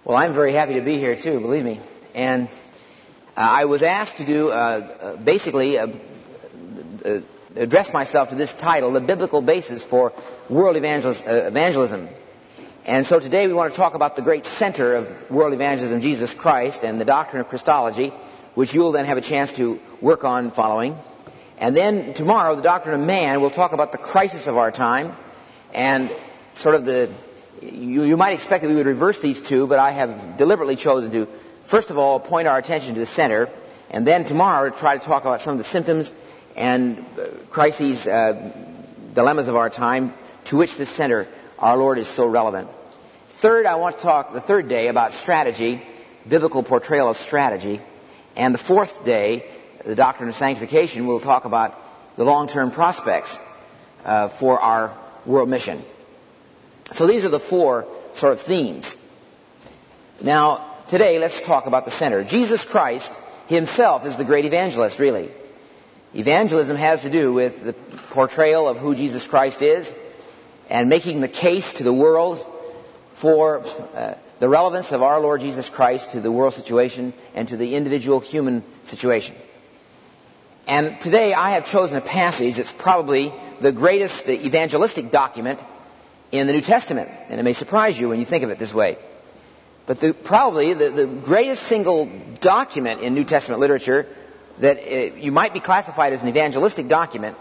Well, I'm very happy to be here too, believe me. And I was asked to do address myself to this title, The Biblical Basis for World Evangelism. And so today we want to talk about the great center of world evangelism, Jesus Christ, and the doctrine of Christology, which you will then have a chance to work on following. And then tomorrow, the doctrine of man, we'll talk about the crisis of our time and sort of you might expect that we would reverse these two, but I have deliberately chosen to, first of all, point our attention to the center, and then tomorrow to try to talk about some of the symptoms and crises, dilemmas of our time, to which this center, our Lord, is so relevant. Third, I want to talk the third day about strategy, biblical portrayal of strategy. And the fourth day, the doctrine of sanctification, we'll talk about the long-term prospects for our world mission. So these are the four sort of themes. Now, today, let's talk about the center. Jesus Christ himself is the great evangelist, really. Evangelism has to do with the portrayal of who Jesus Christ is and making the case to the world for the relevance of our Lord Jesus Christ to the world situation and to the individual human situation. And today I have chosen a passage that's probably the greatest evangelistic document in the New Testament. And it may surprise you when you think of it this way. But probably the greatest single document in New Testament literature that you might be classified as an evangelistic document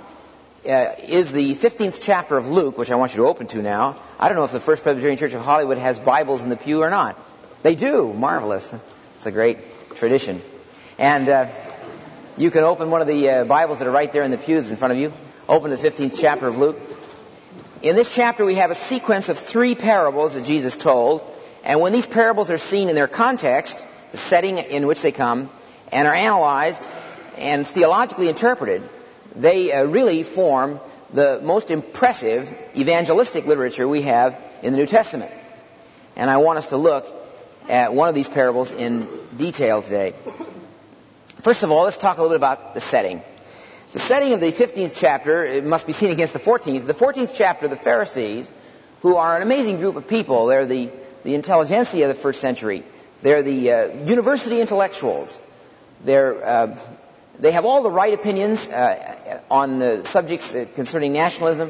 is the 15th chapter of Luke, which I want you to open to now. I don't know if the First Presbyterian Church of Hollywood has Bibles in the pew or not. They do. Marvelous. It's a great tradition. And you can open one of the Bibles that are right there in the pews in front of you. Open the 15th chapter of Luke. In this chapter we have a sequence of 3 parables that Jesus told. And when these parables are seen in their context, the setting in which they come, and are analyzed and theologically interpreted, they really form the most impressive evangelistic literature we have in the New Testament. And I want us to look at one of these parables in detail today. First of all, let's talk a little bit about the setting. The setting of the 15th chapter, it must be seen against the 14th. The 14th chapter, the Pharisees, who are an amazing group of people. They're the intelligentsia of the first century. They're the university intellectuals. They have all the right opinions on the subjects concerning nationalism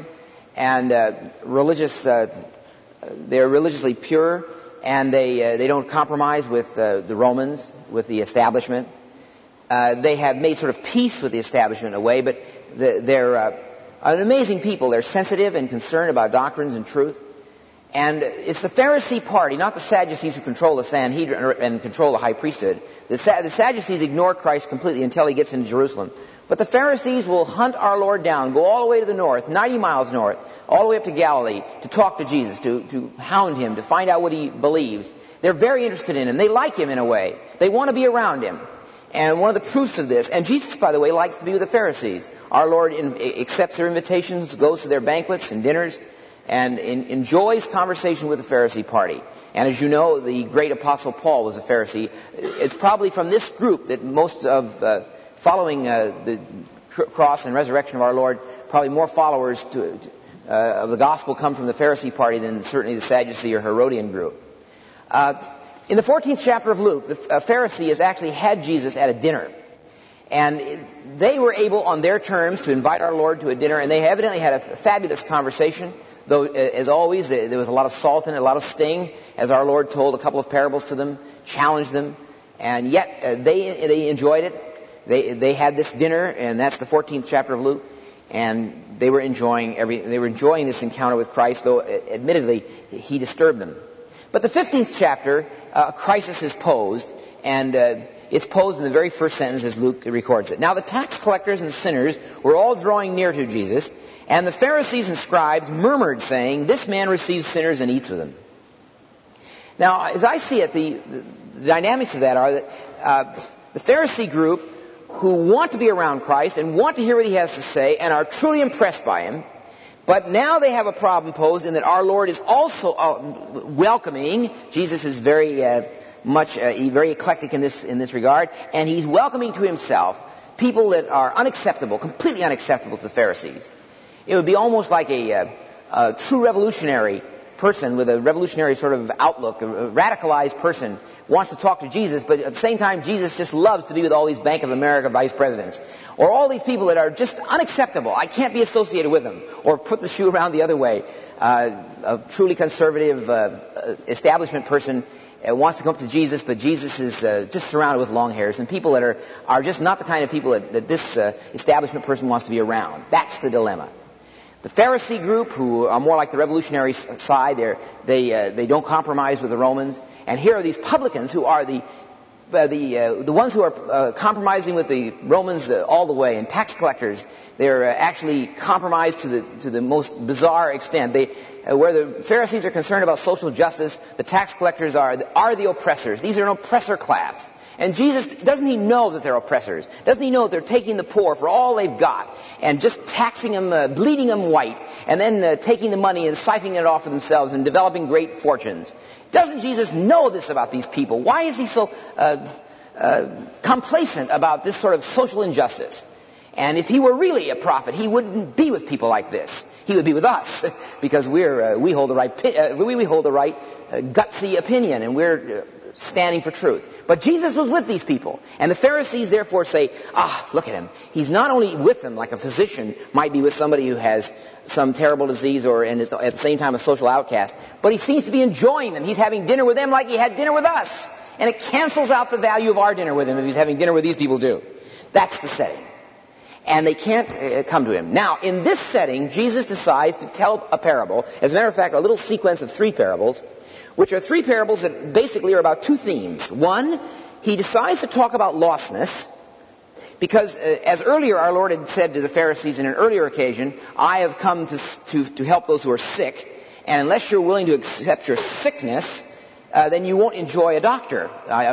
and religious. They're religiously pure, and they don't compromise with the Romans, with the establishment. They have made sort of peace with the establishment in a way, but they're an amazing people. They're sensitive and concerned about doctrines and truth. And it's the Pharisee party, not the Sadducees, who control the Sanhedrin and control the high priesthood. The Sadducees ignore Christ completely until he gets into Jerusalem. But the Pharisees will hunt our Lord down, go all the way to the north, 90 miles north, all the way up to Galilee, to talk to Jesus, to hound him, to find out what he believes. They're very interested in him. They like him in a way. They want to be around him. And one of the proofs of this, and Jesus, by the way, likes to be with the Pharisees. Our Lord accepts their invitations, goes to their banquets and dinners, and enjoys conversation with the Pharisee party. And as you know, the great Apostle Paul was a Pharisee. It's probably from this group that most of, following the cross and resurrection of our Lord, probably more followers of the gospel come from the Pharisee party than certainly the Sadducee or Herodian group. In the 14th chapter of Luke, the Pharisees actually had Jesus at a dinner. And they were able, on their terms, to invite our Lord to a dinner, and they evidently had a fabulous conversation. Though, as always, there was a lot of salt in it, a lot of sting, as our Lord told a couple of parables to them, challenged them, and yet they enjoyed it. They had this dinner, and that's the 14th chapter of Luke, and they were enjoying this encounter with Christ, though admittedly he disturbed them. But the 15th chapter, a crisis is posed, and it's posed in the very first sentence as Luke records it. Now the tax collectors and sinners were all drawing near to Jesus, and the Pharisees and scribes murmured, saying, "This man receives sinners and eats with them." Now, as I see it, the dynamics of that are that the Pharisee group, who want to be around Christ and want to hear what he has to say and are truly impressed by him, but now they have a problem posed in that our Lord is also welcoming. Jesus is very eclectic in this regard, and he's welcoming to himself people that are unacceptable, completely unacceptable to the Pharisees. It would be almost like a true revolutionary person with a revolutionary sort of outlook, a radicalized person, wants to talk to Jesus, but at the same time, Jesus just loves to be with all these Bank of America vice presidents. Or all these people that are just unacceptable. I can't be associated with them. Or put the shoe around the other way. A truly conservative establishment person wants to come up to Jesus, but Jesus is just surrounded with long hairs. And people that are just not the kind of people that this establishment person wants to be around. That's the dilemma. The Pharisee group, who are more like the revolutionary side, they don't compromise with the Romans. And here are these publicans who are the ones who are compromising with the Romans all the way, and tax collectors. They're actually compromised to the most bizarre extent. Where the Pharisees are concerned about social justice, the tax collectors are the oppressors. These are an oppressor class. And Jesus, doesn't he know that they're oppressors? Doesn't he know that they're taking the poor for all they've got and just taxing them, bleeding them white, and then taking the money and siphoning it off for themselves and developing great fortunes? Doesn't Jesus know this about these people? Why is he so complacent about this sort of social injustice? And if he were really a prophet, he wouldn't be with people like this. He would be with us because we hold the right gutsy opinion, and we're standing for truth. But Jesus was with these people. And the Pharisees therefore say, look at him. He's not only with them like a physician might be with somebody who has some terrible disease and is at the same time a social outcast, but he seems to be enjoying them. He's having dinner with them like he had dinner with us. And it cancels out the value of our dinner with him if he's having dinner with these people too. That's the setting. And they can't come to him. Now, in this setting, Jesus decides to tell a parable. As a matter of fact, a little sequence of 3 parables, which are 3 parables that basically are about 2 themes. One, he decides to talk about lostness, because as earlier our Lord had said to the Pharisees in an earlier occasion, I have come to help those who are sick, and unless you're willing to accept your sickness, then you won't enjoy a doctor.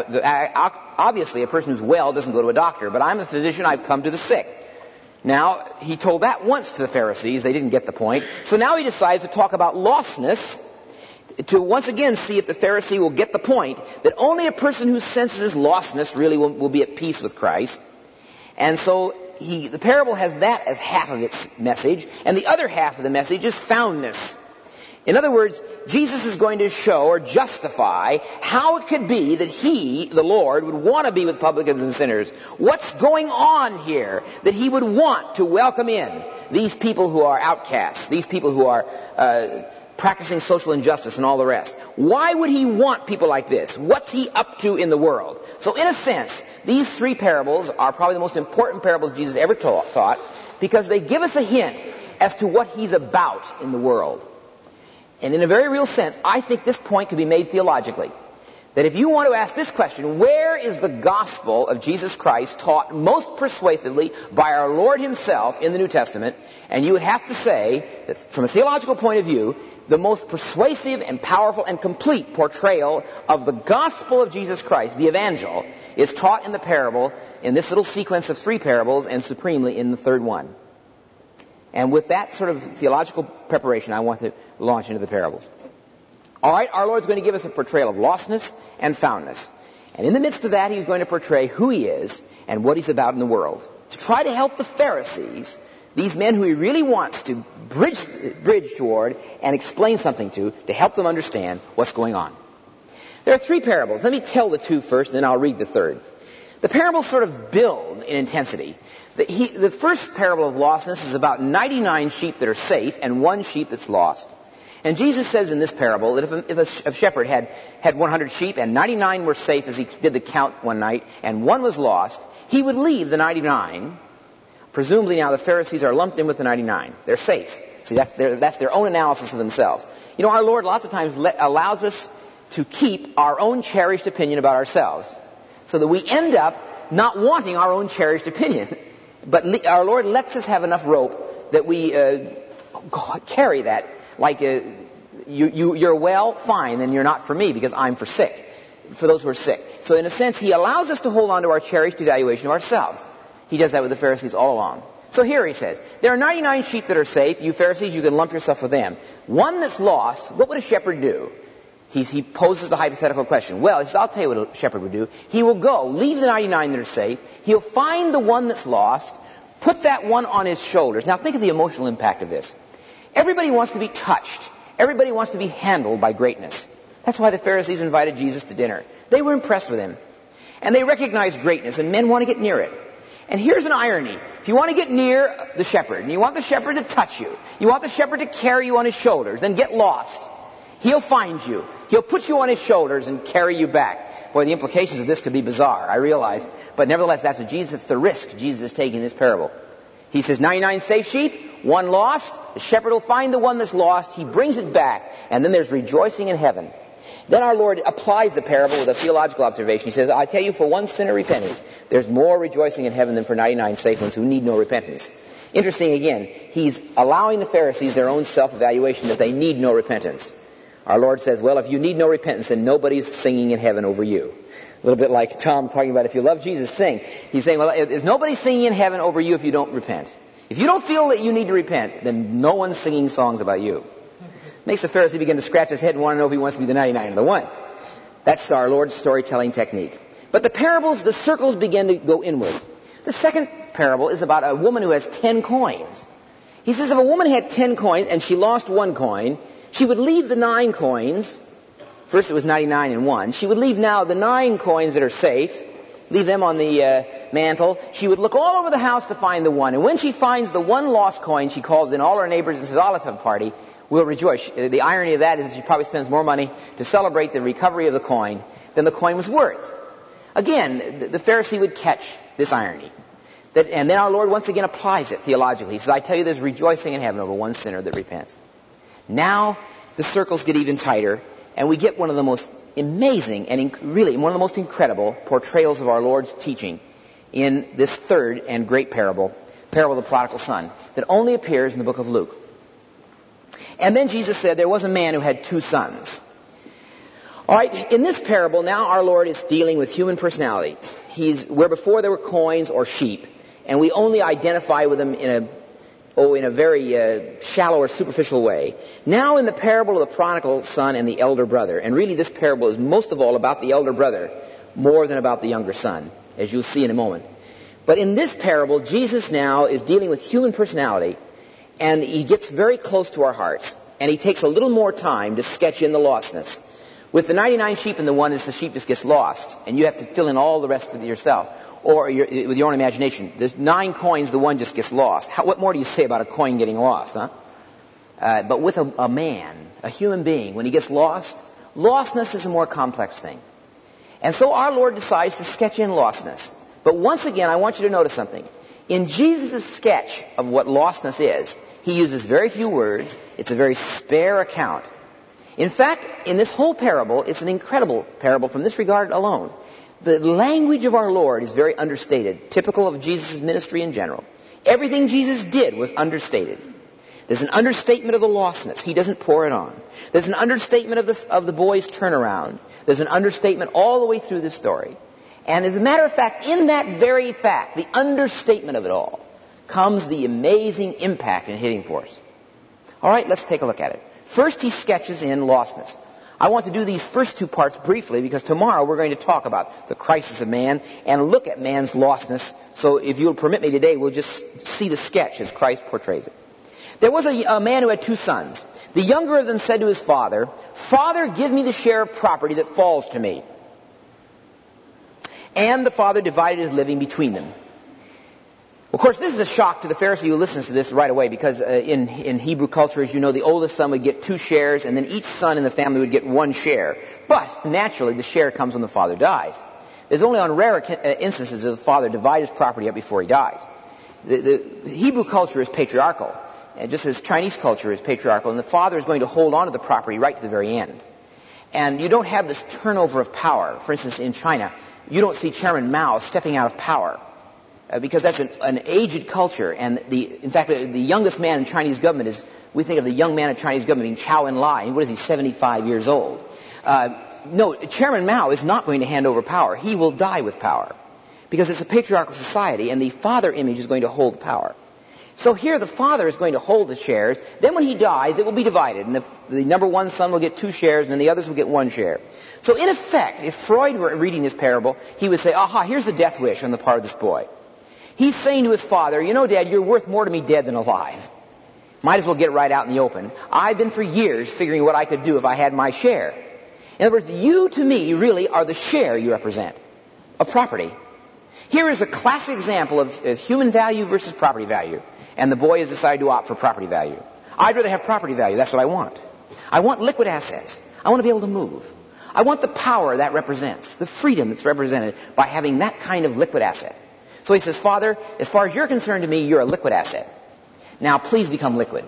Obviously, a person who's well doesn't go to a doctor, but I'm a physician, I've come to the sick. Now, he told that once to the Pharisees. They didn't get the point. So now he decides to talk about lostness, to once again see if the Pharisee will get the point that only a person who senses his lostness really will be at peace with Christ. And so the parable has that as half of its message, and the other half of the message is foundness. In other words, Jesus is going to show or justify how it could be that he, the Lord, would want to be with publicans and sinners. What's going on here that he would want to welcome in these people who are outcasts, these people who are practicing social injustice and all the rest? Why would he want people like this? What's he up to in the world? So in a sense, these 3 parables are probably the most important parables Jesus ever taught, because they give us a hint as to what he's about in the world. And in a very real sense, I think this point could be made theologically. That if you want to ask this question, where is the gospel of Jesus Christ taught most persuasively by our Lord himself in the New Testament? And you would have to say that from a theological point of view, the most persuasive and powerful and complete portrayal of the gospel of Jesus Christ, the evangel, is taught in the parable, in this little sequence of 3 parables, and supremely in the 3rd one. And with that sort of theological preparation, I want to launch into the parables. All right, our Lord's going to give us a portrayal of lostness and foundness. And in the midst of that, he's going to portray who he is and what he's about in the world. To try to help the Pharisees, these men who he really wants to bridge toward and explain something to help them understand what's going on. There are 3 parables. Let me tell the 2 first, and then I'll read the 3rd. The parables sort of build in intensity. The first parable of lostness is about 99 sheep that are safe and 1 sheep that's lost. And Jesus says in this parable that if a shepherd had 100 sheep and 99 were safe as he did the count one night and 1 was lost, he would leave the 99. Presumably now the Pharisees are lumped in with the 99. They're safe. See, that's their own analysis of themselves. You know, our Lord lots of times allows us to keep our own cherished opinion about ourselves, so that we end up not wanting our own cherished opinion. But our Lord lets us have enough rope that we carry that. Like, you're well, fine, then you're not for me because I'm for those who are sick. So in a sense, he allows us to hold on to our cherished evaluation of ourselves. He does that with the Pharisees all along. So here he says, there are 99 sheep that are safe. You Pharisees, you can lump yourself with them. 1 that's lost, what would a shepherd do? He poses the hypothetical question. Well, I'll tell you what a shepherd would do. He will go, leave the 99 that are safe. He'll find the 1 that's lost, put that 1 on his shoulders. Now think of the emotional impact of this. Everybody wants to be touched. Everybody wants to be handled by greatness. That's why the Pharisees invited Jesus to dinner. They were impressed with him. And they recognized greatness, and men want to get near it. And here's an irony. If you want to get near the shepherd, and you want the shepherd to touch you, you want the shepherd to carry you on his shoulders, then get lost. He'll find you. He'll put you on his shoulders and carry you back. Boy, the implications of this could be bizarre, I realize. But nevertheless, that's the risk Jesus is taking in this parable. He says 99 safe sheep, one lost. The shepherd will find the one that's lost. He brings it back. And then there's rejoicing in heaven. Then our Lord applies the parable with a theological observation. He says, I tell you, for one sinner repenting, there's more rejoicing in heaven than for 99 safe ones who need no repentance. Interesting again, he's allowing the Pharisees their own self-evaluation that they need no repentance. Our Lord says, well, if you need no repentance, then nobody's singing in heaven over you. A little bit like Tom talking about if you love Jesus, sing. He's saying, well, if nobody's singing in heaven over you if you don't repent. If you don't feel that you need to repent, then no one's singing songs about you. Makes the Pharisee begin to scratch his head and want to know if he wants to be the 99 or the 1. That's our Lord's storytelling technique. But the parables, the circles begin to go inward. The second parable is about a woman who has 10 coins. He says if a woman had 10 coins and she lost 1 coin, she would leave the 9 coins. First it was 99 and 1. She would leave now the 9 coins that are safe, leave them on the mantle. She would look all over the house to find the 1. And when she finds the 1 lost coin, she calls in all her neighbors and says, oh, let's have a party. We'll rejoice. The irony of that is she probably spends more money to celebrate the recovery of the coin than the coin was worth. Again, the Pharisee would catch this irony. And then our Lord once again applies it theologically. He says, I tell you, there's rejoicing in heaven over one sinner that repents. Now the circles get even tighter, and we get one of the most amazing and really one of the most incredible portrayals of our Lord's teaching in this third and great parable of the prodigal son, that only appears in the book of Luke. And then Jesus said there was a man who had 2 sons. All right, in this parable, now our Lord is dealing with human personality. Where before there were coins or sheep, and we only identify with them in a very shallow or superficial way. Now in the parable of the prodigal son and the elder brother, and really this parable is most of all about the elder brother, more than about the younger son, as you'll see in a moment. But in this parable, Jesus now is dealing with human personality, and he gets very close to our hearts, and he takes a little more time to sketch in the lostness. With the 99 sheep and the 1, the sheep just gets lost, and you have to fill in all the rest with yourself, or with your own imagination. There's 9 coins, the 1 just gets lost. What more do you say about a coin getting lost, huh? But with a man, a human being, when he gets lost, lostness is a more complex thing. And so our Lord decides to sketch in lostness. But once again, I want you to notice something. In Jesus' sketch of what lostness is, he uses very few words. It's a very spare account. In fact, in this whole parable, it's an incredible parable from this regard alone. The language of our Lord is very understated, typical of Jesus' ministry in general. Everything Jesus did was understated. There's an understatement of the lostness. He doesn't pour it on. There's an understatement of the boy's turnaround. There's an understatement all the way through this story. And as a matter of fact, in that very fact, the understatement of it all, comes the amazing impact and hitting force. All right, let's take a look at it. First, he sketches in lostness. I want to do these first 2 parts briefly because tomorrow we're going to talk about the crisis of man and look at man's lostness. So if you'll permit me today, we'll just see the sketch as Christ portrays it. There was a man who had 2 sons. The younger of them said to his father, "Father, give me the share of property that falls to me." And the father divided his living between them. Of course, this is a shock to the Pharisee who listens to this right away because in Hebrew culture, as you know, the oldest son would get 2 shares and then each son in the family would get 1 share. But naturally, the share comes when the father dies. There's only on rare instances does the father divide his property up before he dies. The Hebrew culture is patriarchal, and just as Chinese culture is patriarchal, and the father is going to hold on to the property right to the very end. And you don't have this turnover of power. For instance, in China, you don't see Chairman Mao stepping out of power. Because that's an aged culture, and in fact, the youngest man in Chinese government is, we think of the young man in Chinese government being Chou En-lai. What is he, 75 years old? No, Chairman Mao is not going to hand over power. He will die with power. Because it's a patriarchal society, and the father image is going to hold power. So here the father is going to hold the shares. Then when he dies, it will be divided, and the number 1 son will get 2 shares, and then the others will get 1 share. So in effect, if Freud were reading this parable, he would say, aha, here's the death wish on the part of this boy. He's saying to his father, you know, Dad, you're worth more to me dead than alive. Might as well get it right out in the open. I've been for years figuring what I could do if I had my share. In other words, you to me really are the share you represent of property. Here is a classic example of human value versus property value. And the boy has decided to opt for property value. I'd rather have property value. That's what I want. I want liquid assets. I want to be able to move. I want the power that represents, the freedom that's represented by having that kind of liquid asset. So he says, Father, as far as you're concerned to me, you're a liquid asset. Now please become liquid.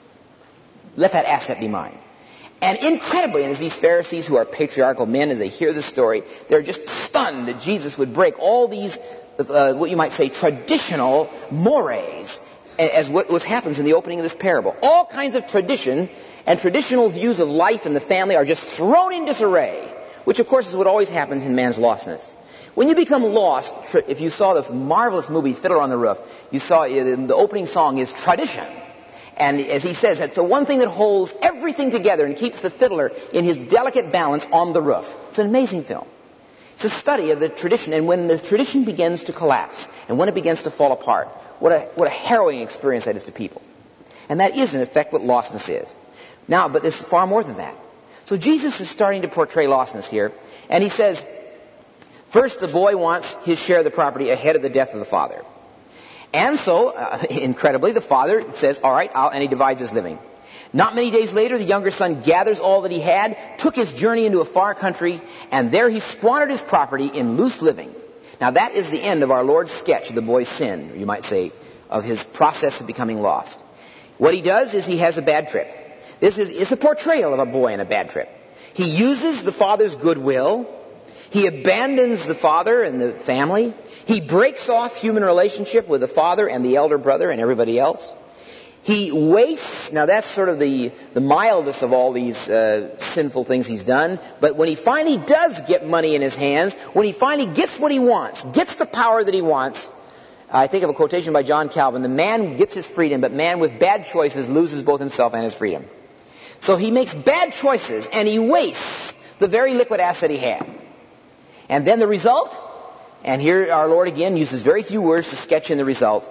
Let that asset be mine. And incredibly, and as these Pharisees who are patriarchal men, as they hear this story, they're just stunned that Jesus would break all these, what you might say, traditional mores, as what happens in the opening of this parable. All kinds of tradition and traditional views of life and the family are just thrown in disarray, which of course is what always happens in man's lostness. When you become lost, if you saw the marvelous movie Fiddler on the Roof, you saw the opening song is tradition. And as he says, that's the one thing that holds everything together and keeps the fiddler in his delicate balance on the roof. It's an amazing film. It's a study of the tradition, and when the tradition begins to collapse, and when it begins to fall apart, what a harrowing experience that is to people. And that is, in effect, what lostness is. Now, but there's far more than that. So Jesus is starting to portray lostness here, and he says, first, the boy wants his share of the property ahead of the death of the father. And so, incredibly, the father says, all right, and he divides his living. Not many days later, the younger son gathers all that he had, took his journey into a far country, and there he squandered his property in loose living. Now that is the end of our Lord's sketch of the boy's sin, you might say, of his process of becoming lost. What he does is he has a bad trip. It's a portrayal of a boy in a bad trip. He uses the father's goodwill. He abandons the father and the family. He breaks off human relationship with the father and the elder brother and everybody else. He wastes, now that's sort of the mildest of all these sinful things he's done, but when he finally does get money in his hands, when he finally gets what he wants, gets the power that he wants, I think of a quotation by John Calvin, the man gets his freedom, but man with bad choices loses both himself and his freedom. So he makes bad choices and he wastes the very liquid asset he had. And then the result, and here our Lord again uses very few words to sketch in the result.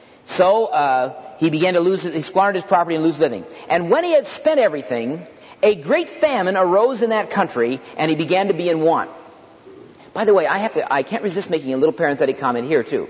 So he began to lose, he squandered his property and lose living. And when he had spent everything, a great famine arose in that country, and he began to be in want. By the way, I can't resist making a little parenthetic comment here too.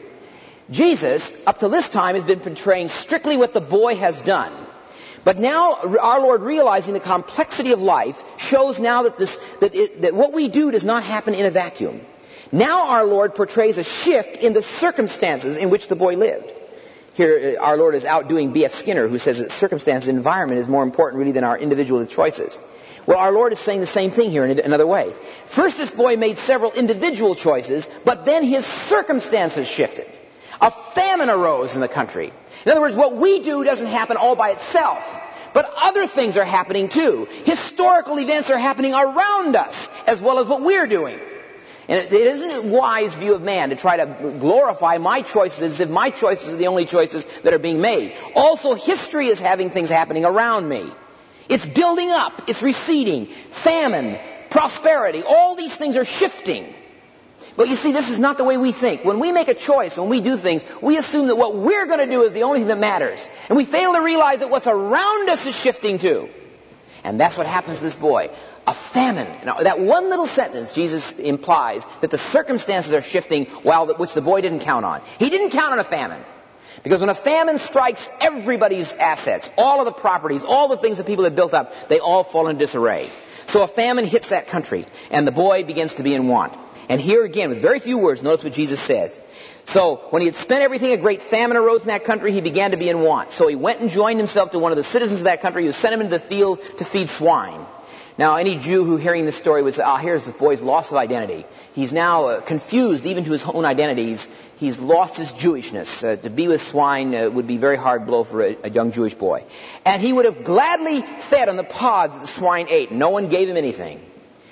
Jesus, up to this time, has been portraying strictly what the boy has done. But now our Lord, realizing the complexity of life, shows now that what we do does not happen in a vacuum. Now our Lord portrays a shift in the circumstances in which the boy lived. Here our Lord is outdoing B.F. Skinner, who says that circumstance, environment is more important really than our individual choices. Well, our Lord is saying the same thing here in another way. First, this boy made several individual choices, but then his circumstances shifted. A famine arose in the country. In other words, what we do doesn't happen all by itself, but other things are happening too. Historical events are happening around us as well as what we're doing. And it isn't a wise view of man to try to glorify my choices as if my choices are the only choices that are being made. Also, history is having things happening around me. It's building up. It's receding. Famine, prosperity, all these things are shifting. But you see, this is not the way we think. When we make a choice, when we do things, we assume that what we're going to do is the only thing that matters. And we fail to realize that what's around us is shifting too. And that's what happens to this boy. A famine. Now, that one little sentence, Jesus implies that the circumstances are shifting which the boy didn't count on. He didn't count on a famine. Because when a famine strikes everybody's assets, all of the properties, all the things that people had built up, they all fall in disarray. So a famine hits that country, and the boy begins to be in want. And here again, with very few words, notice what Jesus says. So, when he had spent everything, a great famine arose in that country, he began to be in want. So he went and joined himself to one of the citizens of that country who sent him into the field to feed swine. Now, any Jew who hearing this story would say, here's the boy's loss of identity. He's now confused even to his own identities. He's lost his Jewishness. To be with swine would be a very hard blow for a young Jewish boy. And he would have gladly fed on the pods that the swine ate. No one gave him anything.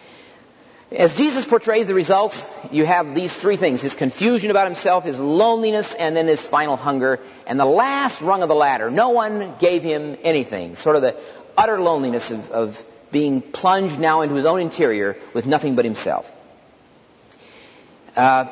As Jesus portrays the results, you have these three things. His confusion about himself, his loneliness, and then his final hunger. And the last rung of the ladder, no one gave him anything. Sort of the utter loneliness of being plunged now into his own interior with nothing but himself. Now,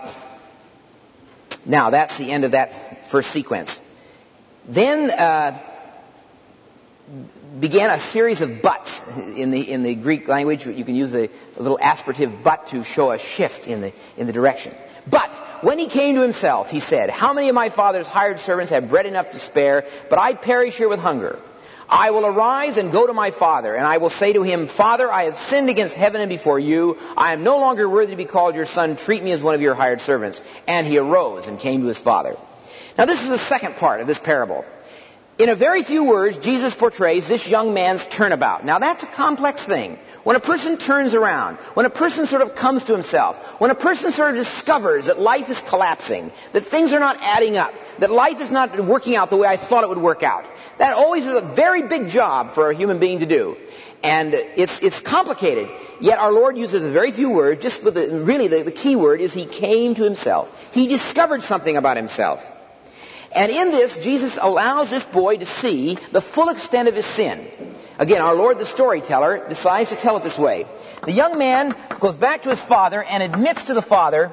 that's the end of that first sequence. Then began a series of buts. In the Greek language, you can use a little aspirative but to show a shift in the direction. But when he came to himself, he said, "How many of my father's hired servants have bread enough to spare, but I perish here with hunger? I will arise and go to my father, and I will say to him, Father, I have sinned against heaven and before you. I am no longer worthy to be called your son. Treat me as one of your hired servants." And he arose and came to his father. Now this is the second part of this parable. In a very few words, Jesus portrays this young man's turnabout. Now that's a complex thing. When a person turns around, when a person sort of comes to himself, when a person sort of discovers that life is collapsing, that things are not adding up, that life is not working out the way I thought it would work out, that always is a very big job for a human being to do. And it's complicated. Yet our Lord uses a very few words. Just with the key word is he came to himself. He discovered something about himself. And in this, Jesus allows this boy to see the full extent of his sin. Again, our Lord, the storyteller, decides to tell it this way. The young man goes back to his father and admits to the father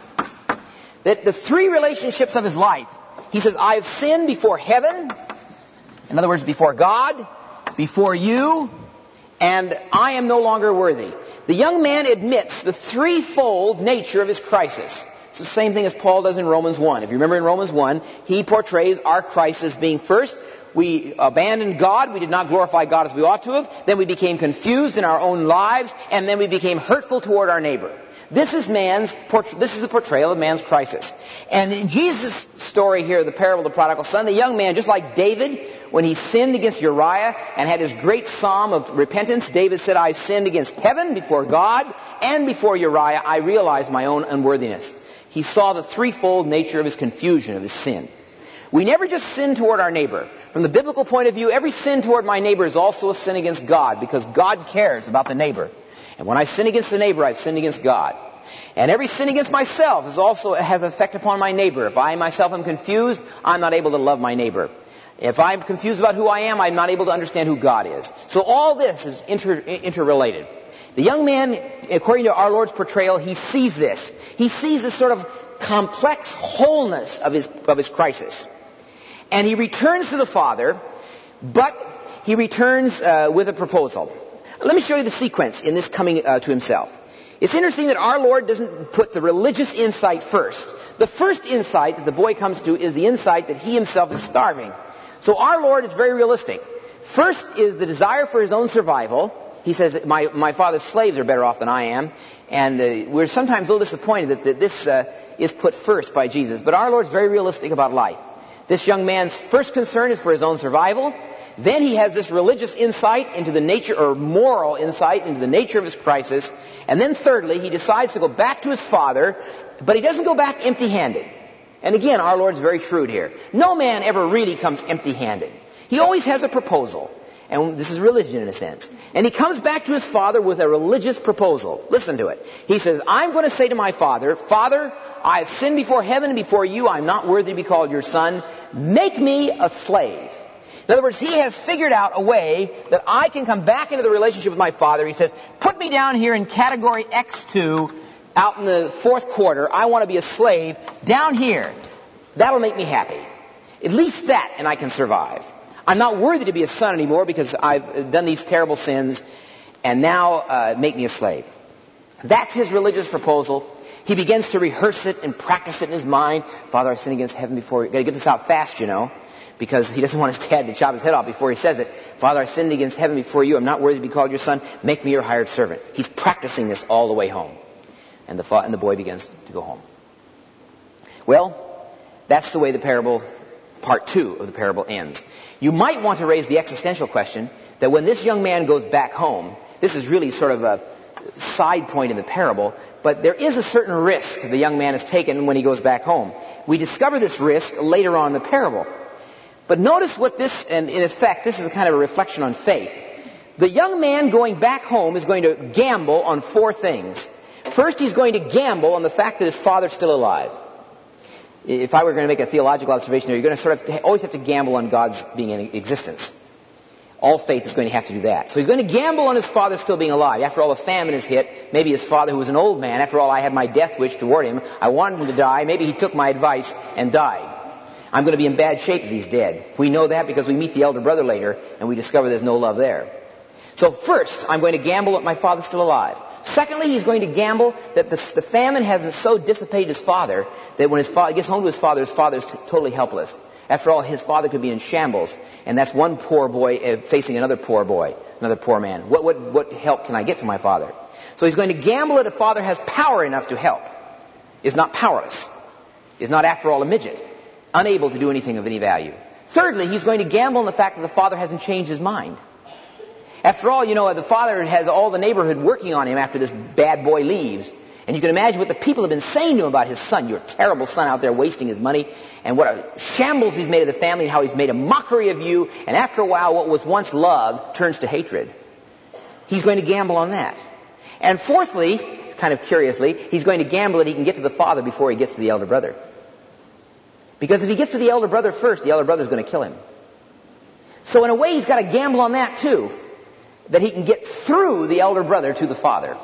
that the three relationships of his life, he says, "I have sinned before heaven," in other words, before God, before you, and I am no longer worthy. The young man admits the threefold nature of his crisis. It's the same thing as Paul does in Romans 1. If you remember in Romans 1, he portrays our crisis being first, we abandoned God, we did not glorify God as we ought to have, then we became confused in our own lives, and then we became hurtful toward our neighbor. This is the portrayal of man's crisis. And in Jesus' story here, the parable of the prodigal son, the young man, just like David, when he sinned against Uriah and had his great psalm of repentance, David said, "I sinned against heaven, before God, and before Uriah. I realized my own unworthiness." He saw the threefold nature of his confusion, of his sin. We never just sin toward our neighbor. From the biblical point of view, every sin toward my neighbor is also a sin against God, because God cares about the neighbor. And when I sin against the neighbor, I've sinned against God. And every sin against myself has an effect upon my neighbor. If I myself am confused, I'm not able to love my neighbor. If I'm confused about who I am, I'm not able to understand who God is. So all this is interrelated. The young man, according to our Lord's portrayal, he sees this. He sees this sort of complex wholeness of his crisis. And he returns to the father, but he returns with a proposal. Let me show you the sequence in this coming to himself. It's interesting that our Lord doesn't put the religious insight first. The first insight that the boy comes to is the insight that he himself is starving. So our Lord is very realistic. First is the desire for his own survival. He says, my father's slaves are better off than I am. And we're sometimes a little disappointed that this is put first by Jesus. But our Lord's very realistic about life. This young man's first concern is for his own survival. Then he has this religious insight into the nature, or moral insight into the nature of his crisis. And then thirdly, he decides to go back to his father, but he doesn't go back empty-handed. And again, our Lord's very shrewd here. No man ever really comes empty-handed. He always has a proposal. And this is religion in a sense. And he comes back to his father with a religious proposal. Listen to it. He says, "I'm going to say to my father, Father, I have sinned before heaven and before you. I'm not worthy to be called your son. Make me a slave." In other words, he has figured out a way that I can come back into the relationship with my father. He says, "Put me down here in category X2, out in the fourth quarter. I want to be a slave down here. That'll make me happy. At least that, and I can survive. I'm not worthy to be a son anymore because I've done these terrible sins, and now make me a slave." That's his religious proposal. He begins to rehearse it and practice it in his mind. "Father, I sinned against heaven before you." Got to get this out fast, because he doesn't want his dad to chop his head off before he says it. "Father, I sinned against heaven before you. I'm not worthy to be called your son. Make me your hired servant." He's practicing this all the way home. And the boy begins to go home. Well, that's the way the parable, part 2 of the parable, ends. You might want to raise the existential question that when this young man goes back home, this is really sort of a side point in the parable, but there is a certain risk the young man has taken when he goes back home. We discover this risk later on in the parable. But notice what this, and in effect, this is a kind of a reflection on faith. The young man going back home is going to gamble on 4 things. First, he's going to gamble on the fact that his father's still alive. If I were going to make a theological observation there, you're going to sort of always have to gamble on God's being in existence. All faith is going to have to do that. So he's going to gamble on his father still being alive. After all, the famine has hit. Maybe his father, who was an old man, after all, I had my death wish toward him. I wanted him to die. Maybe he took my advice and died. I'm going to be in bad shape if he's dead. We know that because we meet the elder brother later and we discover there's no love there. So first, I'm going to gamble that my father's still alive. Secondly, he's going to gamble that the famine hasn't so dissipated his father that when his father gets home to his father's totally helpless. After all, his father could be in shambles, and that's one poor boy facing another poor boy, another poor man. What help can I get from my father? So he's going to gamble that a father has power enough to help, is not powerless, is not after all a midget, unable to do anything of any value. Thirdly, he's going to gamble on the fact that the father hasn't changed his mind. After all, the father has all the neighborhood working on him after this bad boy leaves. And you can imagine what the people have been saying to him about his son. Your terrible son out there wasting his money. And what a shambles he's made of the family and how he's made a mockery of you. And after a while, what was once love turns to hatred. He's going to gamble on that. And fourthly, kind of curiously, he's going to gamble that he can get to the father before he gets to the elder brother. Because if he gets to the elder brother first, the elder brother is going to kill him. So in a way, he's got to gamble on that too. That he can get through the elder brother to the father.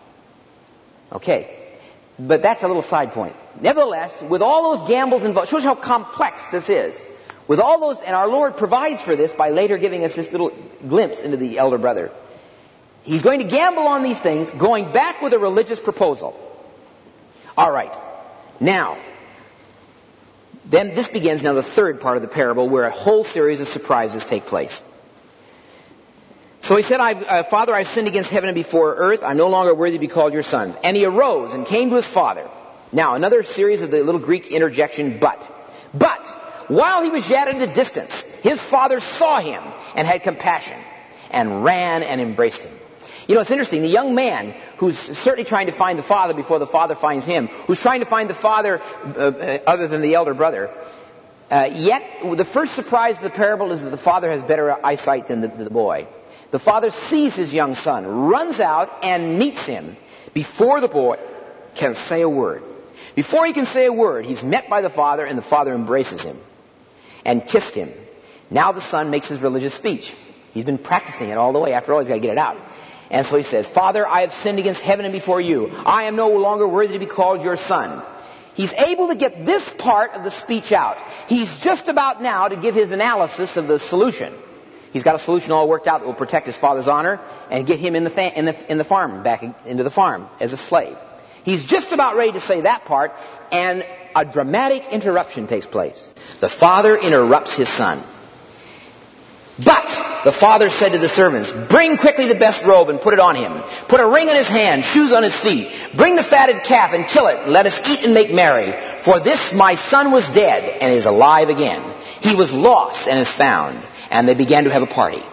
Okay. But that's a little side point. Nevertheless, with all those gambles involved, shows how complex this is. With all those, and our Lord provides for this by later giving us this little glimpse into the elder brother. He's going to gamble on these things, going back with a religious proposal. All right. Now, then this begins now the third part of the parable where a whole series of surprises take place. So he said, Father, I've sinned against heaven and before earth. I'm no longer worthy to be called your son. And he arose and came to his father. Now, another series of the little Greek interjection, but. But, while he was yet at a distance, his father saw him and had compassion and ran and embraced him. It's interesting. The young man who's certainly trying to find the father before the father finds him, who's trying to find the father other than the elder brother, yet the first surprise of the parable is that the father has better eyesight than the boy. The father sees his young son, runs out and meets him before the boy can say a word. Before he can say a word, he's met by the father and the father embraces him and kissed him. Now the son makes his religious speech. He's been practicing it all the way. After all, he's got to get it out. And so he says, Father, I have sinned against heaven and before you. I am no longer worthy to be called your son. He's able to get this part of the speech out. He's just about now to give his analysis of the solution. He's got a solution all worked out that will protect his father's honor and get him in the farm, back into the farm as a slave. He's just about ready to say that part, and a dramatic interruption takes place. The father interrupts his son. But the father said to the servants, bring quickly the best robe and put it on him. Put a ring on his hand, shoes on his feet. Bring the fatted calf and kill it. Let us eat and make merry. For this my son was dead and is alive again. He was lost and is found. And they began to have a party.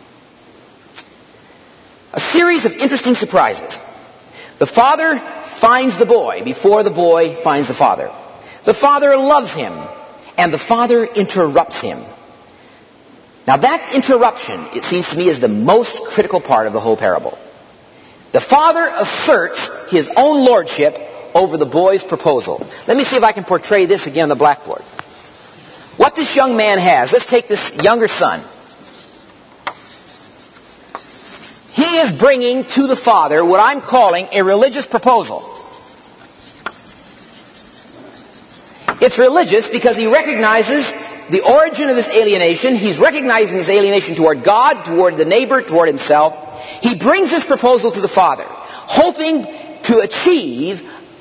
A series of interesting surprises. The father finds the boy before the boy finds the father. The father loves him, and the father interrupts him. Now that interruption, it seems to me, is the most critical part of the whole parable. The father asserts his own lordship over the boy's proposal. Let me see if I can portray this again on the blackboard. What this young man has, let's take this younger son. He is bringing to the father what I'm calling a religious proposal. It's religious because he recognizes the origin of his alienation. He's recognizing his alienation toward God, toward the neighbor, toward himself. He brings this proposal to the father, hoping to achieve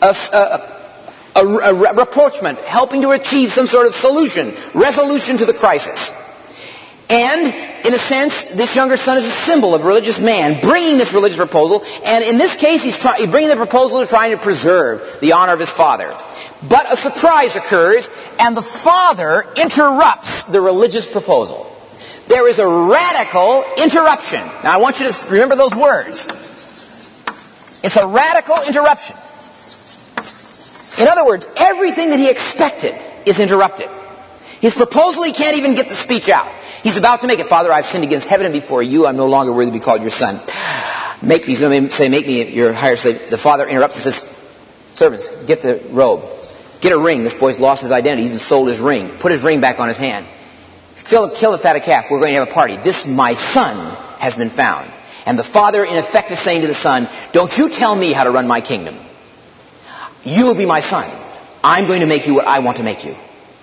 a rapprochement, helping to achieve some sort of solution, resolution to the crisis. And, in a sense, this younger son is a symbol of a religious man bringing this religious proposal. And in this case, he's bringing the proposal to trying to preserve the honor of his father. But a surprise occurs, and the father interrupts the religious proposal. There is a radical interruption. Now, I want you to remember those words. It's a radical interruption. In other words, everything that he expected is interrupted. His proposal, he can't even get the speech out. He's about to make it. Father, I've sinned against heaven and before you. I'm no longer worthy to be called your son. He's going to say, make me your hired slave. The father interrupts and says, servants, get the robe. Get a ring. This boy's lost his identity. He even sold his ring. Put his ring back on his hand. Kill the fatted calf. We're going to have a party. This, my son, has been found. And the father, in effect, is saying to the son, don't you tell me how to run my kingdom. You will be my son. I'm going to make you what I want to make you.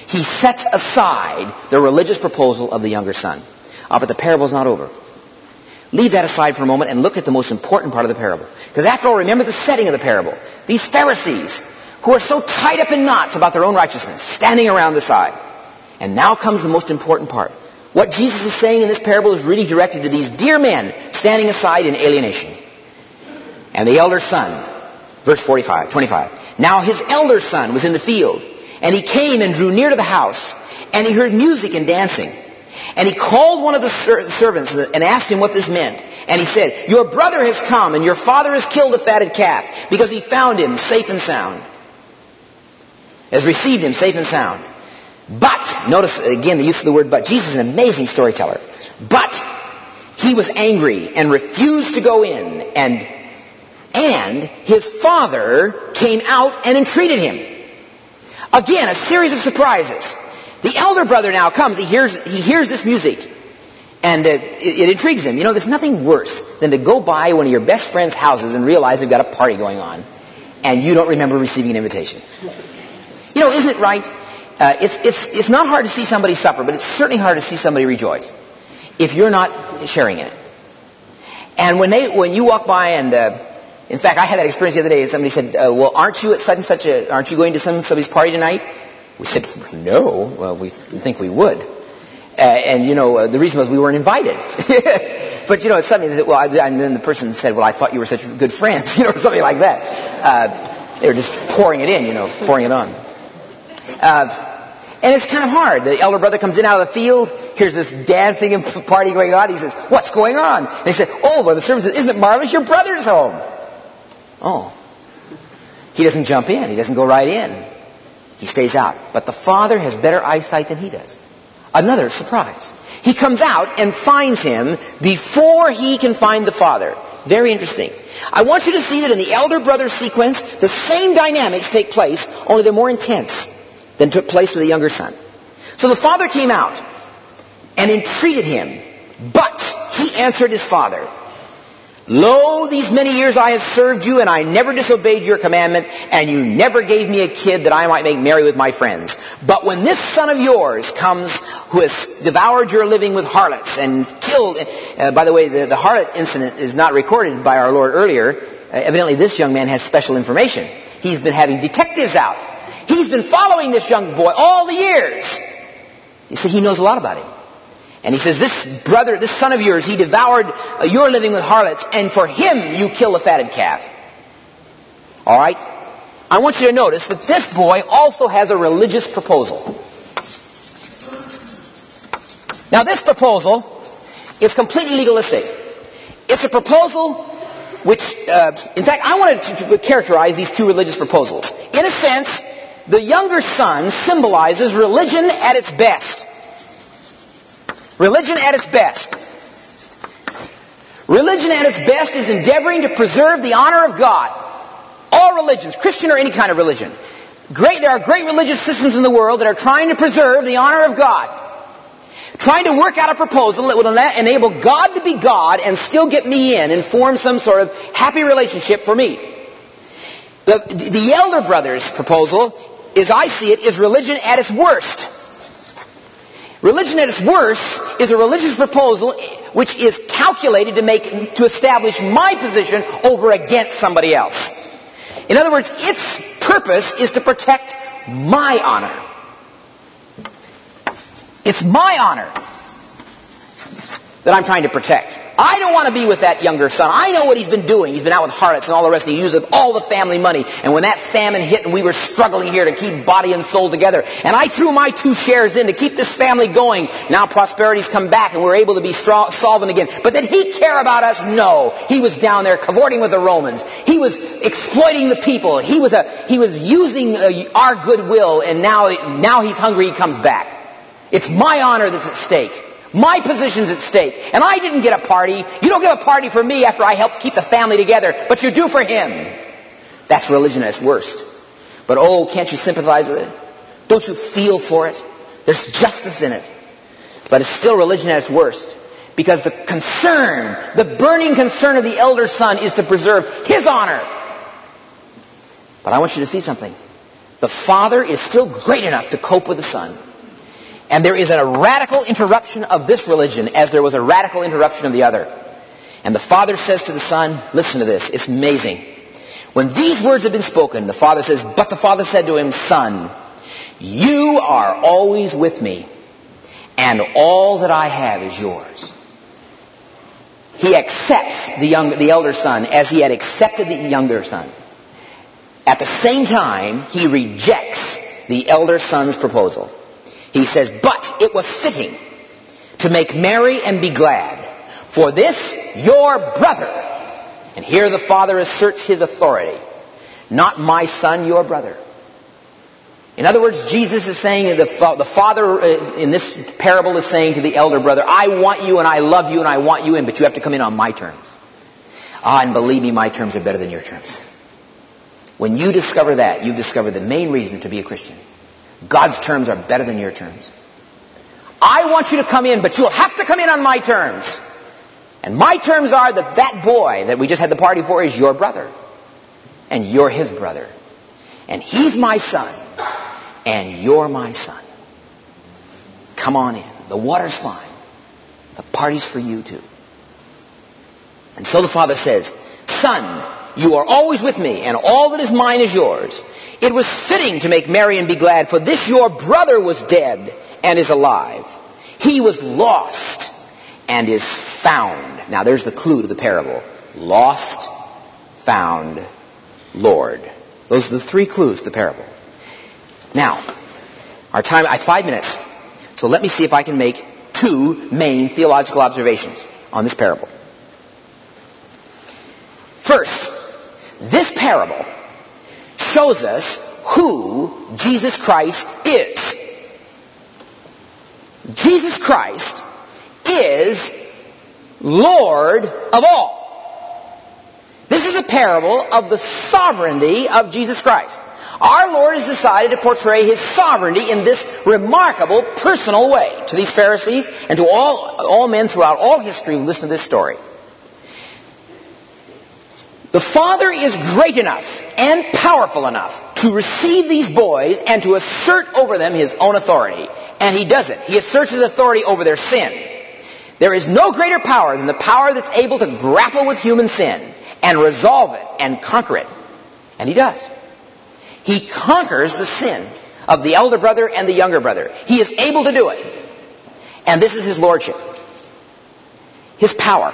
he sets aside the religious proposal of the younger son. But the parable's not over. Leave that aside for a moment and look at the most important part of the parable. Because after all, remember the setting of the parable. These Pharisees, who are so tied up in knots about their own righteousness, standing around the side. And now comes the most important part. What Jesus is saying in this parable is really directed to these dear men standing aside in alienation. And the elder son, verse 25. Now his elder son was in the field, and he came and drew near to the house, and he heard music and dancing. And he called one of the servants and asked him what this meant. And he said, your brother has come, and your father has killed the fatted calf, because he found him safe and sound. Has received him safe and sound. But, notice again the use of the word but. Jesus is an amazing storyteller. But he was angry and refused to go in. And his father came out and entreated him. Again, a series of surprises. The elder brother now comes. He hears this music. And it intrigues him. You know, there's nothing worse than to go by one of your best friend's houses and realize they've got a party going on. And you don't remember receiving an invitation. You know, isn't it right? It's not hard to see somebody suffer, but it's certainly hard to see somebody rejoice if you're not sharing in it. And when you walk by and, in fact, I had that experience the other day. Somebody said, well, aren't you at such and such aren't you going to somebody's party tonight? We said, no. Well, we didn't think we would. And, you know, the reason was we weren't invited. But, you know, it's something that, and then the person said, well, I thought you were such good friends, you know, or something like that. They were just pouring it in, you know, pouring it on. And it's kind of hard. The elder brother comes in out of the field, here's this dancing and party going on. He says, what's going on? And he said, oh, well, the servant says, isn't it marvelous? Your brother's home. Oh. He doesn't jump in. He doesn't go right in. He stays out. But the father has better eyesight than he does. Another surprise. He comes out and finds him before he can find the father. Very interesting. I want you to see that in the elder brother sequence, the same dynamics take place, only they're more intense than took place with the younger son. So the father came out and entreated him, but he answered his father, lo, these many years I have served you, and I never disobeyed your commandment, and you never gave me a kid that I might make merry with my friends. But when this son of yours comes, who has devoured your living with harlots and killed, by the way, the harlot incident is not recorded by our Lord earlier. Evidently this young man has special information. He's been having detectives out. He's been following this young boy all the years. You see, he knows a lot about him. And he says, this son of yours, he devoured your living with harlots, and for him you kill the fatted calf. All right? I want you to notice that this boy also has a religious proposal. Now this proposal is completely legalistic. It's a proposal which, in fact, I wanted to characterize these two religious proposals. In a sense, the younger son symbolizes religion at its best. Religion at its best. Religion at its best is endeavoring to preserve the honor of God. All religions, Christian or any kind of religion. There are great religious systems in the world that are trying to preserve the honor of God. Trying to work out a proposal that would enable God to be God and still get me in and form some sort of happy relationship for me. The elder brother's proposal, as I see it, is religion at its worst. Religion at its worst is a religious proposal which is calculated to establish my position over against somebody else. In other words, its purpose is to protect my honor. It's my honor that I'm trying to protect. I don't want to be with that younger son. I know what he's been doing. He's been out with harlots and all the rest. He used up all the family money. And when that famine hit and we were struggling here to keep body and soul together, and I threw my 2 shares in to keep this family going, now prosperity's come back and we're able to be solvent again. But did he care about us? No. He was down there cavorting with the Romans. He was exploiting the people. He was using our goodwill, and now he's hungry. He comes back. It's my honor that's at stake. My position's at stake. And I didn't get a party. You don't get a party for me after I helped keep the family together, but you do for him. That's religion at its worst. But oh, can't you sympathize with it? Don't you feel for it? There's justice in it. But it's still religion at its worst. Because the concern, the burning concern of the elder son is to preserve his honor. But I want you to see something. The father is still great enough to cope with the son. And there is a radical interruption of this religion as there was a radical interruption of the other. And the Father says to the Son, listen to this, it's amazing. When these words have been spoken, the Father says, but the Father said to him, Son, you are always with me, and all that I have is yours. He accepts the elder son as he had accepted the younger son. At the same time, he rejects the elder son's proposal. He says, but it was fitting to make merry and be glad, for this your brother. And here the Father asserts his authority. Not my son, your brother. In other words, Jesus is saying, the Father in this parable is saying to the elder brother, I want you and I love you and I want you in, but you have to come in on my terms. And believe me, my terms are better than your terms. When you discover that, you've discovered the main reason to be a Christian. God's terms are better than your terms. I want you to come in, but you'll have to come in on my terms. And my terms are that boy that we just had the party for is your brother. And you're his brother. And he's my son. And you're my son. Come on in. The water's fine. The party's for you too. And so the Father says, Son, you are always with me, and all that is mine is yours. It was fitting to make merry and be glad, for this your brother was dead and is alive. He was lost and is found. Now there's the clue to the parable. Lost, found, Lord. Those are the three clues to the parable. Now, our time, I have 5 minutes. So let me see if I can make 2 main theological observations on this parable. First, this parable shows us who Jesus Christ is. Jesus Christ is Lord of all. This is a parable of the sovereignty of Jesus Christ. Our Lord has decided to portray His sovereignty in this remarkable personal way to these Pharisees and to all men throughout all history who listen to this story. The Father is great enough and powerful enough to receive these boys and to assert over them His own authority. And He does it. He asserts His authority over their sin. There is no greater power than the power that's able to grapple with human sin and resolve it and conquer it. And He does. He conquers the sin of the elder brother and the younger brother. He is able to do it. And this is His lordship. His power.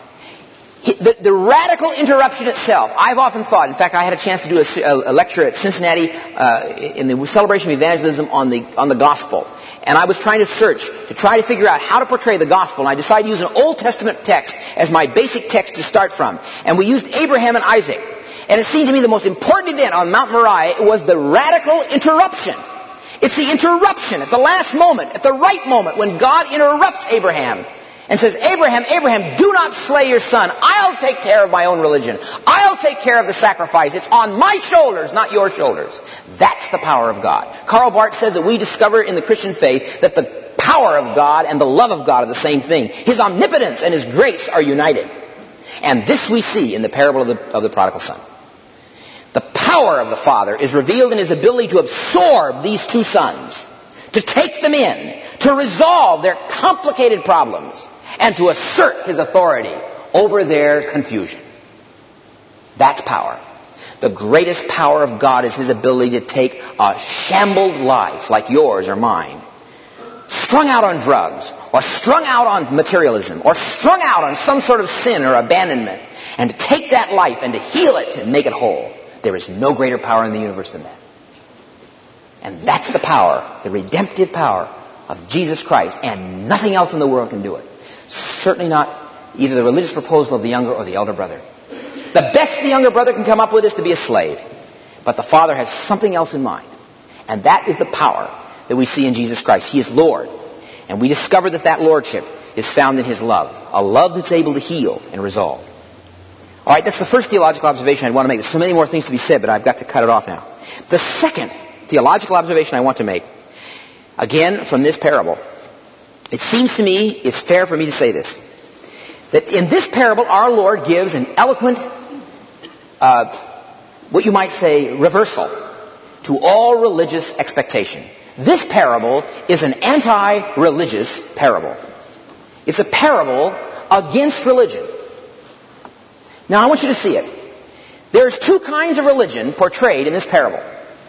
The radical interruption itself, I've often thought, in fact I had a chance to do a lecture at Cincinnati in the celebration of evangelism on the gospel. And I was trying to search to try to figure out how to portray the gospel. And I decided to use an Old Testament text as my basic text to start from. And we used Abraham and Isaac. And it seemed to me the most important event on Mount Moriah was the radical interruption. It's the interruption at the last moment, at the right moment, when God interrupts Abraham and says, Abraham, Abraham, do not slay your son. I'll take care of my own religion. I'll take care of the sacrifice. It's on my shoulders, not your shoulders. That's the power of God. Karl Barth says that we discover in the Christian faith that the power of God and the love of God are the same thing. His omnipotence and His grace are united. And this we see in the parable of the prodigal son. The power of the Father is revealed in His ability to absorb these two sons, to take them in, to resolve their complicated problems, and to assert His authority over their confusion. That's power. The greatest power of God is His ability to take a shambled life like yours or mine, strung out on drugs, or strung out on materialism, or strung out on some sort of sin or abandonment, and to take that life and to heal it and make it whole. There is no greater power in the universe than that. And that's the power, the redemptive power of Jesus Christ, and nothing else in the world can do it. Certainly not either the religious proposal of the younger or the elder brother. The best the younger brother can come up with is to be a slave. But the Father has something else in mind. And that is the power that we see in Jesus Christ. He is Lord. And we discover that lordship is found in His love. A love that's able to heal and resolve. All right, that's the first theological observation I want to make. There's so many more things to be said, but I've got to cut it off now. The second theological observation I want to make, again from this parable, it seems to me it's fair for me to say this, that in this parable our Lord gives an eloquent, what you might say, reversal to all religious expectation. This parable is an anti-religious parable. It's a parable against religion. Now I want you to see it. There's two kinds of religion portrayed in this parable.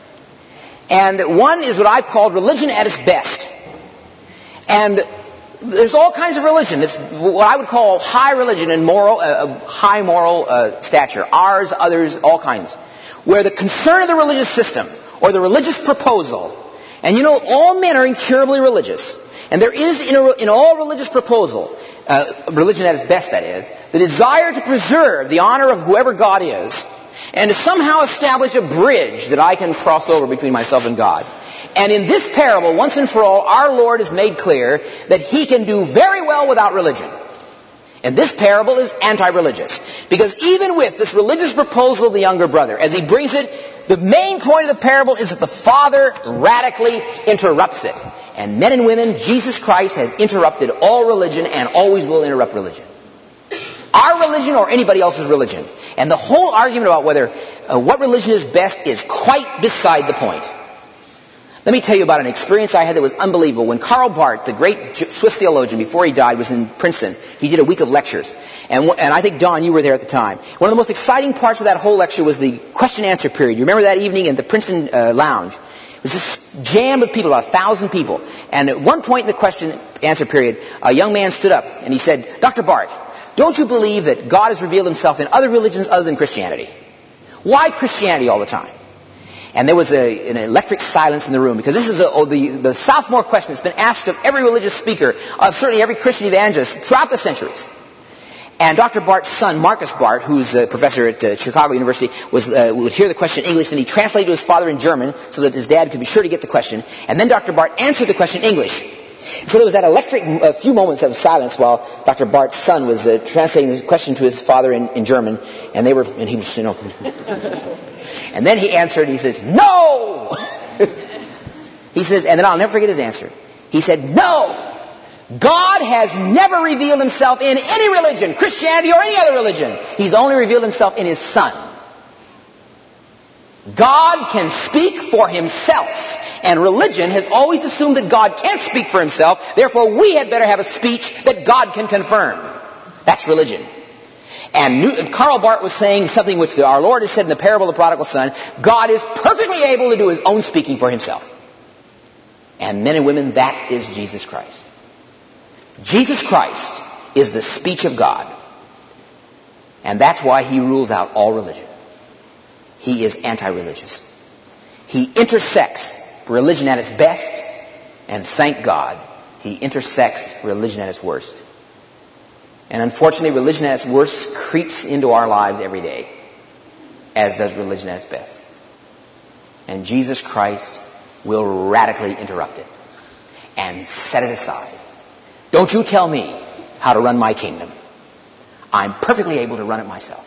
And one is what I've called religion at its best. And there's all kinds of religion. It's what I would call high religion and high moral stature. Ours, others, all kinds. Where the concern of the religious system or the religious proposal, and you know, all men are incurably religious. And there is in all religious proposal, religion at its best that is, the desire to preserve the honor of whoever God is and to somehow establish a bridge that I can cross over between myself and God. And in this parable, once and for all, our Lord has made clear that He can do very well without religion. And this parable is anti-religious. Because even with this religious proposal of the younger brother, as he brings it, the main point of the parable is that the father radically interrupts it. And men and women, Jesus Christ has interrupted all religion and always will interrupt religion. Our religion or anybody else's religion. And the whole argument about whether what religion is best is quite beside the point. Let me tell you about an experience I had that was unbelievable. When Karl Barth, the great Swiss theologian, before he died, was in Princeton, he did a week of lectures. And I think, Don, you were there at the time. One of the most exciting parts of that whole lecture was the question-answer period. You remember that evening in the Princeton lounge? It was this jam of people, about 1,000 people. And at one point in the question-answer period, a young man stood up and he said, Dr. Barth, don't you believe that God has revealed Himself in other religions other than Christianity? Why Christianity all the time? And there was an electric silence in the room, because this is the sophomore question that's been asked of every religious speaker, of certainly every Christian evangelist throughout the centuries. And Dr. Barth's son, Marcus Barth, who's a professor at Chicago University, would hear the question in English, and he translated to his father in German so that his dad could be sure to get the question. And then Dr. Barth answered the question in English. So there was that electric few moments of silence while Dr. Barth's son was translating the question to his father in German, and he was, and then he answered, and he says, no! He says, and then I'll never forget his answer. He said, no! God has never revealed Himself in any religion, Christianity or any other religion. He's only revealed Himself in His Son. God can speak for Himself. And religion has always assumed that God can't speak for Himself. Therefore, we had better have a speech that God can confirm. That's religion. And Karl Barth was saying something which our Lord has said in the parable of the prodigal son. God is perfectly able to do His own speaking for Himself. And men and women, that is Jesus Christ. Jesus Christ is the speech of God. And that's why He rules out all religion. He is anti-religious. He intersects religion at its best, and thank God, He intersects religion at its worst. And unfortunately, religion at its worst creeps into our lives every day, as does religion at its best. And Jesus Christ will radically interrupt it and set it aside. Don't you tell me how to run my kingdom. I'm perfectly able to run it myself.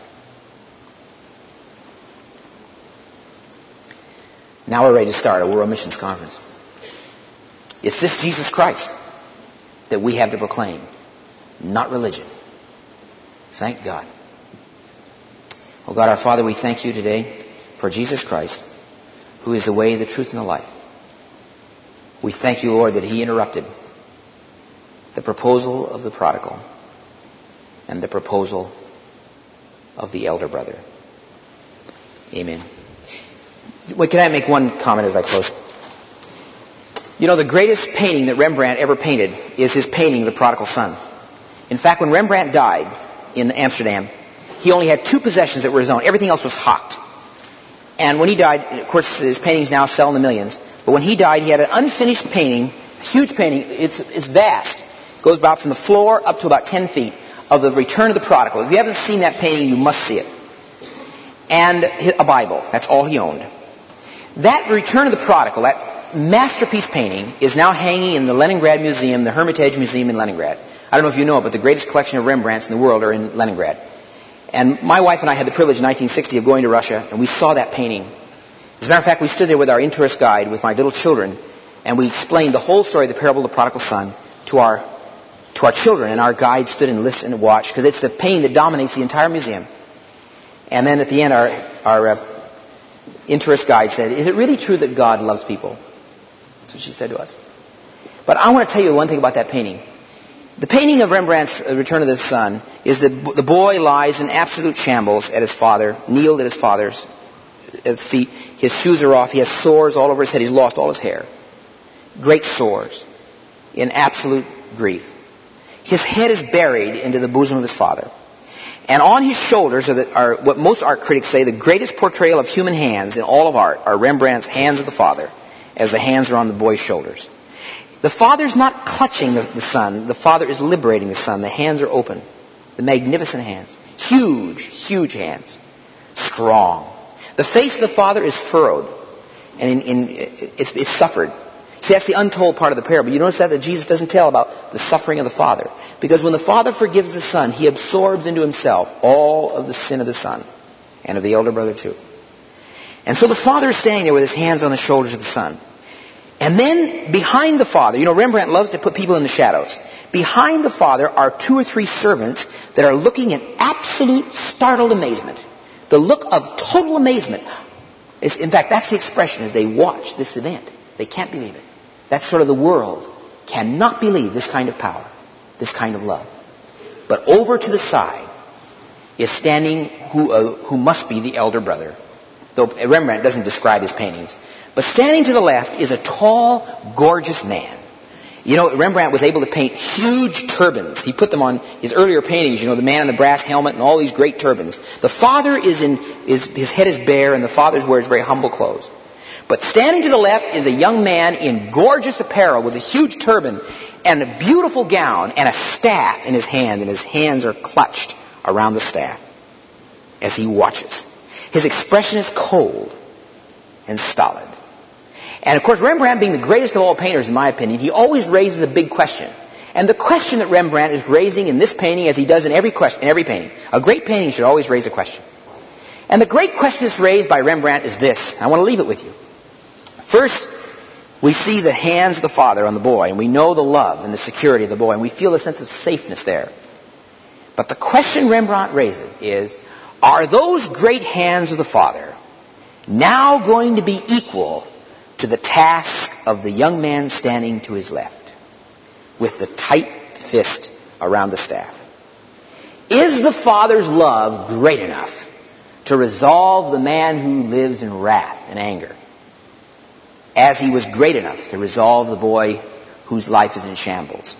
Now we're ready to start a World Missions Conference. It's this Jesus Christ that we have to proclaim, not religion. Thank God. Oh God, our Father, we thank You today for Jesus Christ, who is the way, the truth, and the life. We thank You, Lord, that He interrupted the proposal of the prodigal and the proposal of the elder brother. Amen. Wait, can I make one comment as I close? You know, the greatest painting that Rembrandt ever painted is his painting of the prodigal son. In fact, when Rembrandt died in Amsterdam, he only had 2 possessions that were his own. Everything else was hocked. And when he died, of course, his paintings now sell in the millions. But when he died, he had an unfinished painting, a huge painting. It's vast. It goes about from the floor up to about 10 feet of the return of the prodigal. If you haven't seen that painting, you must see it. And a Bible. That's all he owned. That return of the prodigal, that masterpiece painting, is now hanging in the Leningrad Museum, the Hermitage Museum in Leningrad. I don't know if you know it, but the greatest collection of Rembrandts in the world are in Leningrad. And my wife and I had the privilege in 1960 of going to Russia, and we saw that painting. As a matter of fact, we stood there with our in-tourist guide, with my little children, and we explained the whole story of the parable of the prodigal son to our children. And our guide stood and listened and watched, because it's the painting that dominates the entire museum. And then at the end, Interest guide said, "Is it really true that God loves people?" That's what she said to us. But I want to tell you one thing about that painting. The painting of Rembrandt's Return of the Sun is that the boy lies in absolute shambles at his father, kneeled at his father's feet. His shoes are off. He has sores all over his head. He's lost all his hair. Great sores. In absolute grief. His head is buried into the bosom of his father. And on his shoulders are what most art critics say the greatest portrayal of human hands in all of art are Rembrandt's hands of the father, as the hands are on the boy's shoulders. The father's not clutching the son. The father is liberating the son. The hands are open. The magnificent hands. Huge, huge hands. Strong. The face of the father is furrowed. And it's suffered. See, that's the untold part of the parable. You notice that Jesus doesn't tell about the suffering of the father. Because when the father forgives the son, he absorbs into himself all of the sin of the son. And of the elder brother too. And so the father is standing there with his hands on the shoulders of the son. And then behind the father, Rembrandt loves to put people in the shadows. Behind the father are 2 or 3 servants that are looking in absolute startled amazement. The look of total amazement. In fact, that's the expression as they watch this event. They can't believe it. That's sort of the world cannot believe this kind of power, this kind of love. But over to the side is standing who must be the elder brother. Though Rembrandt doesn't describe his paintings. But standing to the left is a tall, gorgeous man. Rembrandt was able to paint huge turbans. He put them on his earlier paintings, the man in the brass helmet and all these great turbans. The father his head is bare and the father's wears very humble clothes. But standing to the left is a young man in gorgeous apparel with a huge turban and a beautiful gown and a staff in his hand, and his hands are clutched around the staff as he watches. His expression is cold and stolid. And of course, Rembrandt, being the greatest of all painters, in my opinion, he always raises a big question. And the question that Rembrandt is raising in this painting, as he does in every painting, a great painting should always raise a question. And the great question that's raised by Rembrandt is this. I want to leave it with you. First, we see the hands of the father on the boy, and we know the love and the security of the boy, and we feel a sense of safeness there. But the question Rembrandt raises is, are those great hands of the father now going to be equal to the task of the young man standing to his left with the tight fist around the staff? Is the father's love great enough to resolve the man who lives in wrath and anger, as he was great enough to resolve the boy whose life is in shambles?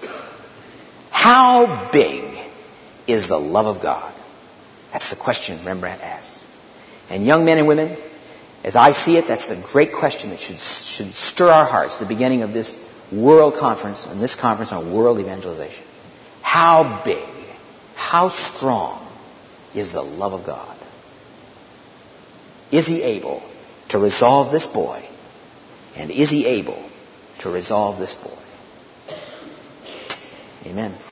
How big is the love of God? That's the question Rembrandt asks. And young men and women, as I see it, that's the great question that should stir our hearts, the beginning of this world conference, and this conference on world evangelization. How big, how strong is the love of God? Is he able to resolve this boy? And is he able to resolve this boy? Amen.